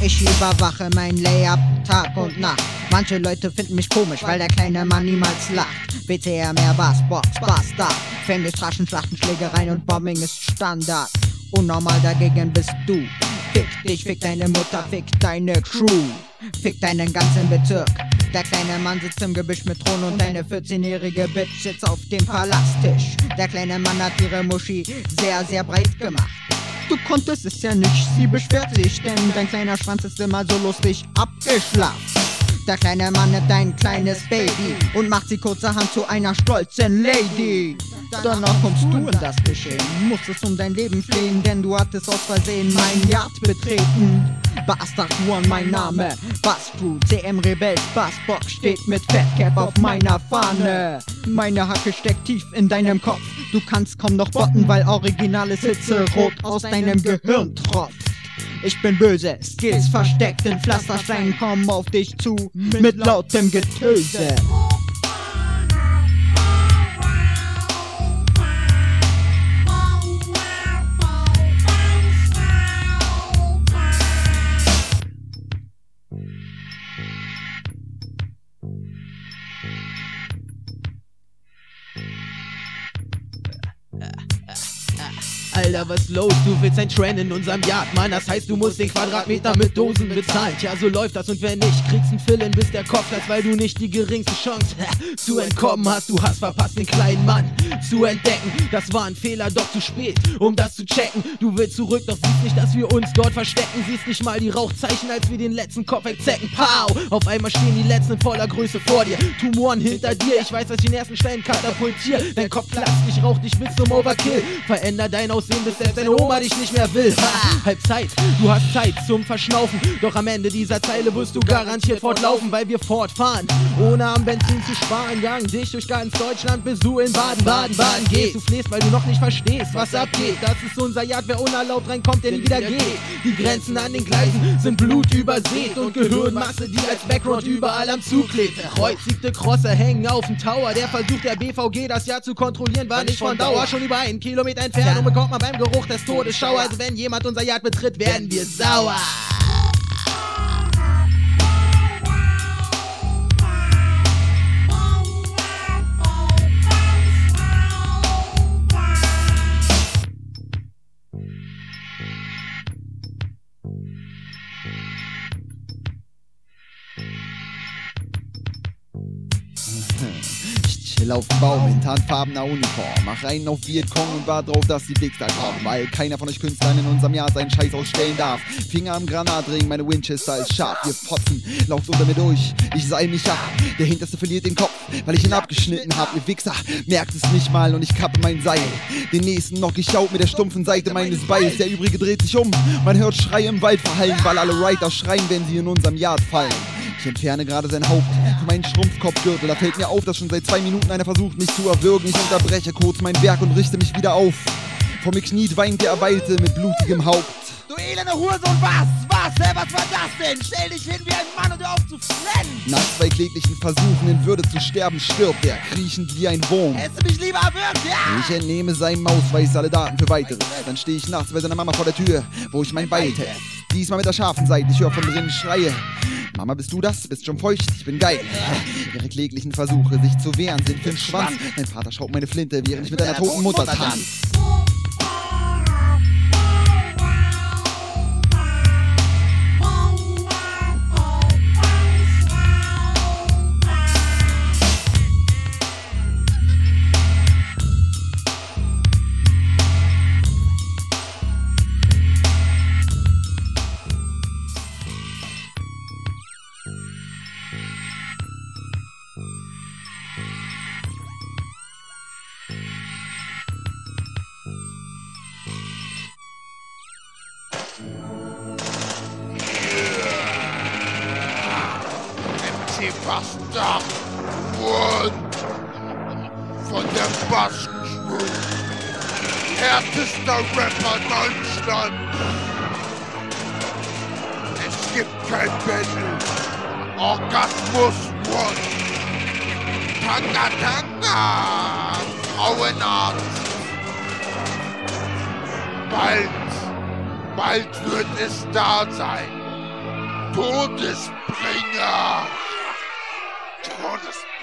Ich überwache mein Layup Tag und Nacht. Manche Leute finden mich komisch, weil der kleine Mann niemals lacht. BTR mehr Bassbox, Bastard. Fame ist Raschen, Schlachten, Schlägereien und Bombing ist Standard. Unnormal dagegen bist du. Fick dich, fick deine Mutter, fick deine Crew. Fick deinen ganzen Bezirk. Der kleine Mann sitzt im Gebüsch mit Thron und deine 14-jährige Bitch sitzt auf dem Palasttisch. Der kleine Mann hat ihre Muschi sehr, sehr breit gemacht. Du konntest es ja nicht, sie beschwert sich, denn dein kleiner Schwanz ist immer so lustig abgeschlafft. Der kleine Mann nimmt dein kleines Baby und macht sie kurzerhand zu einer stolzen Lady. Danach kommst du in das Geschehen, musstest um dein Leben fliehen, denn du hattest aus Versehen mein Yard betreten. Bastard One, mein Name, Basscrew, CM Rebels, Bassbox steht mit Fatcap auf meiner Fahne. Meine Hacke steckt tief in deinem Kopf, du kannst kaum noch botten, weil originales Hitzerot aus deinem Gehirn tropft. Ich bin böse, Skills versteckt in Pflastersteinen kommen auf dich zu mit lautem Getöse. Alter, was los? Du willst ein Trend in unserem Yard, Mann. Das heißt, du musst den Quadratmeter mit Dosen bezahlen. Tja, so läuft das und wenn nicht, kriegst ein Fill-In, bis der Kopf platzt, weil du nicht die geringste Chance zu entkommen hast. Du hast verpasst, den kleinen Mann zu entdecken. Das war ein Fehler, doch zu spät, um das zu checken. Du willst zurück, doch siehst nicht, dass wir uns dort verstecken. Siehst nicht mal die Rauchzeichen, als wir den letzten Kopf wegzecken. Pow! Auf einmal stehen die letzten in voller Größe vor dir. Tumoren hinter dir, ich weiß, dass ich den ersten Stein katapultiere. Dein Kopf platzt, ich rauch dich bis zum Overkill. Veränder dein Aussehen, bis selbst deine Oma dich nicht mehr will. Ha! Halbzeit, du hast Zeit zum Verschnaufen. Doch am Ende dieser Zeile wirst du garantiert fortlaufen, weil wir fortfahren, ohne am Benzin zu sparen. Jagen dich durch ganz Deutschland, bis du in Baden-Baden gehst. Du flehst, weil du noch nicht verstehst, was abgeht. Das ist unser Yard, wer unerlaubt reinkommt, der nie wieder geht. Die Grenzen an den Gleisen sind Blut übersät und Gehirnmasse, die als Background überall am Zug klebt. Kreuzigte Crosser hängen auf dem Tower. Der Versuch der BVG, das Jahr zu kontrollieren, war nicht von Dauer. Schon über 1 Kilometer entfernt und bekommt man beim Geruch des Todes Schauer. Also wenn jemand unser Yard betritt, werden wir sauer. Ich chill auf dem Baum in tarnfarbener Uniform, mach einen auf Vietcong und war drauf, dass die Wichser kommen, weil keiner von euch Künstlern in unserem Jahr seinen Scheiß ausstellen darf. Finger am Granatring, meine Winchester ist scharf, ihr Fotzen, lauft unter mir durch, ich seil mich ab. Der Hinterste verliert den Kopf, weil ich ihn abgeschnitten hab, ihr Wichser, merkt es nicht mal und ich kappe mein Seil. Den nächsten knock ich out mit der stumpfen Seite meines Beils, der übrige dreht sich um, man hört Schreie im Wald verhallen, weil alle Writer schreien, wenn sie in unserem Yard fallen. Ich entferne gerade sein Haupt von meinem Schrumpfkopfgürtel. Da fällt mir auf, dass schon seit 2 Minuten einer versucht, mich zu erwürgen. Ich unterbreche kurz mein Werk und richte mich wieder auf. Vor mir kniet weint der Erweilte mit blutigem Haupt. Du elende Hurensohn, was? Was war das denn? Stell dich hin wie ein Mann und hör auf zu flennen! Nach 2 kläglichen Versuchen in Würde zu sterben, stirbt er, kriechend wie ein Wurm. Hättest du mich lieber erwürgt, ja? Ich entnehme seinem Mausweis alle Daten für Weiteres. Dann stehe ich nachts bei seiner Mama vor der Tür, wo ich mein Beil teste. Diesmal mit der scharfen Seite, ich höre von drinnen Schreie. Mama, bist du das? Bist schon feucht? Ich bin geil. Ihre kläglichen Versuche, sich zu wehren, sind für den Schwanz. Mein Vater schraubt meine Flinte, während ich mit einer toten Mutter tanze. Bastard One von der Basscrew, härtester Rapper Deutschlands. Es gibt kein Battle, Orgasmus One, Tanga Tanga, Frauenarzt. Bald wird es da sein. Todesbringer. Todesbringer.